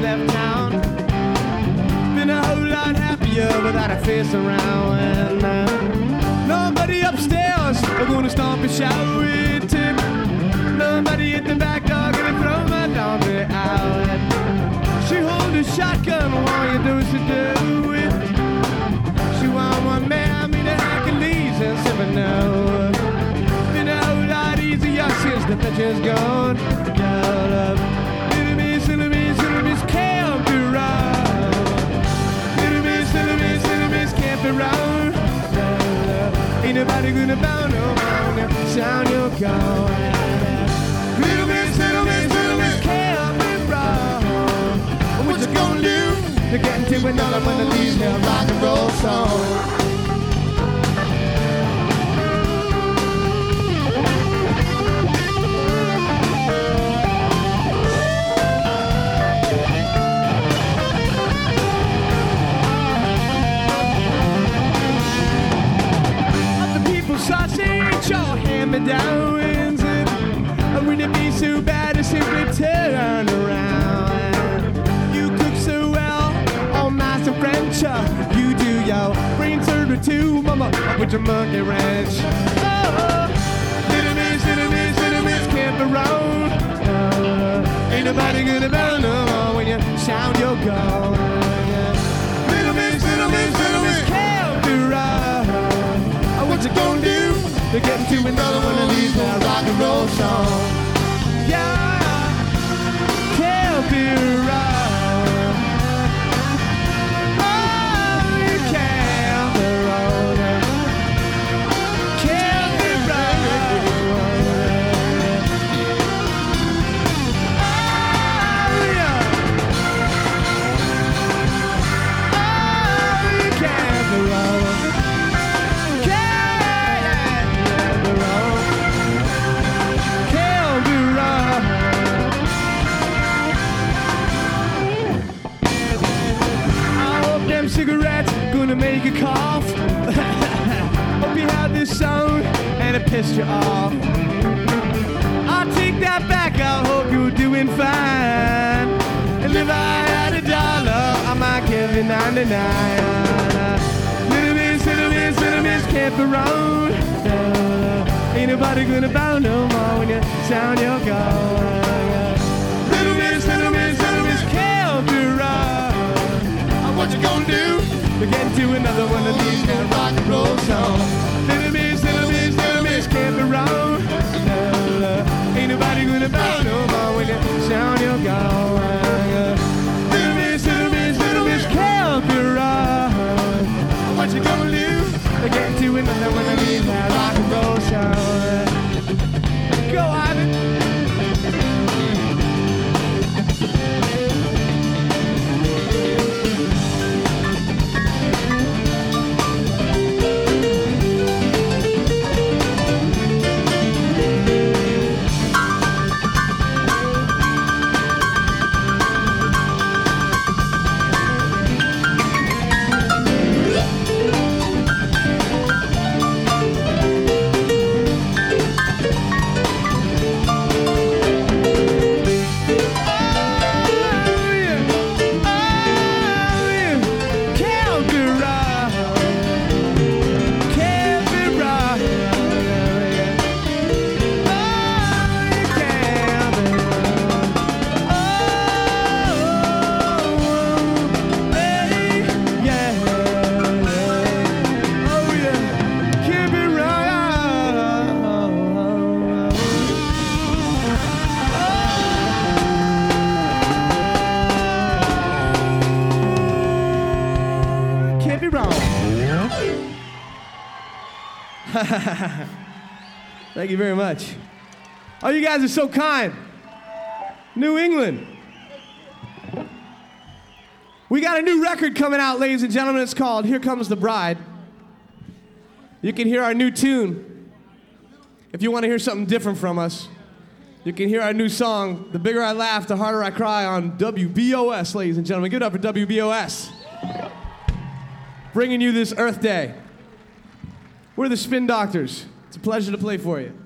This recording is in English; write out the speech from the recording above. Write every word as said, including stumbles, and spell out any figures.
left town. Been a whole lot happier without a face around. And, uh, nobody upstairs, I'm gonna stomp a shower with tip. Nobody at the back door, gonna throw my laundry out. She hold a shotgun while you do she do it. She want one man, me the Hercules and seven no. Been a whole lot easier since the picture's gone. Little miss, little miss, little miss, can't be wrong. Little miss, little miss, little miss, can't be wrong. Ain't nobody gonna bow no more. Sound you're gone. Little miss, little miss, little miss, can't be wrong. What you gonna do to get into another one of these now rock and roll songs? Sausage, your hand-me-downs, and I wouldn't be so bad to simply turn around. You cook so well, oh Master French, you do your brain surgery too, mama, with your monkey wrench. Oh, little miss, little miss, little miss, can't be wrong. Uh, ain't nobody gonna bow no more when you sound your gun. Little miss, little miss, little miss, can't be wrong. What you gonna do to get into another one of these now rock and roll songs? Yeah, can't be wrong. Oh, you can't be wrong. Can't be wrong. Oh, yeah. Oh, you can't be wrong. Cigarettes gonna make you cough. Hope you had this song and it pissed you off. I'll take that back, I hope you're doing fine. And if I had a dollar, I might give you ninety-nine. Little miss, little miss, little miss, can't be wrong. Uh, ain't nobody gonna bow no more when you sound your gun. Little miss, little miss, little miss, can't be wrong. What you gonna do to get into another one of these kind of rock and roll songs? Little miss, little miss, little miss, can't be wrong. No, ain't nobody gonna bow no more when you sound your gun. Little miss, little miss, little miss, can't be wrong. What you gonna do to get into another one of these kind of rock and roll songs? Go, Ivan. Thank you very much. Oh, you guys are so kind. New England. We got a new record coming out, ladies and gentlemen. It's called Here Comes the Bride. You can hear our new tune. If you want to hear something different from us, you can hear our new song, The Bigger I Laugh, The Harder I Cry, on W B O S, ladies and gentlemen. Give it up for W B O S. Bringing you this Earth Day. We're the Spin Doctors. It's a pleasure to play for you.